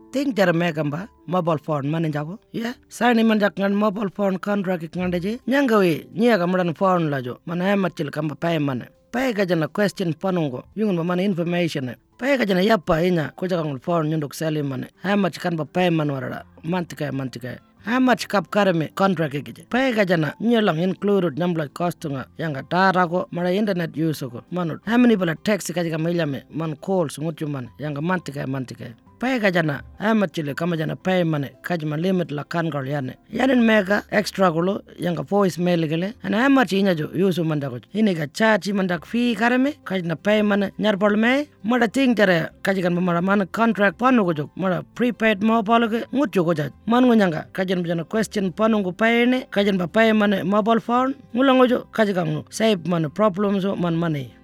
ting jara megamba mobile phone man jago ya sani man jakngan mobile phone contract ngande je nyangawi nyaga mudan phone lajo man hamatil kamba pay man pay ka jana question panungo yungun man information pay ka jana yappa inya ko jagang phone nyunduk sali man hamat kan ba pay man warada mantika how much kap karame contract gije pay ka jana nyelang included number costunga yanga tarago mara internet use ko manut how many bala text ka jaga mailame man calls ngutu man yanga mantika pay ka jana amachile kama jana pay mane kajma limit la kangal yanen mega extra golo yanga voice mail gele ana amachi nya jo use man dago iniga charge man dak fee karame kajna pay mane nyarbol me mara ting tare kajigan mara man contract panu go jo mara prepaid mobile ge ngutu go ja man nyanga kajan jana question panu go pay ne kajan ba pay mane mobile phone ngulango jo kajigan save man problems man money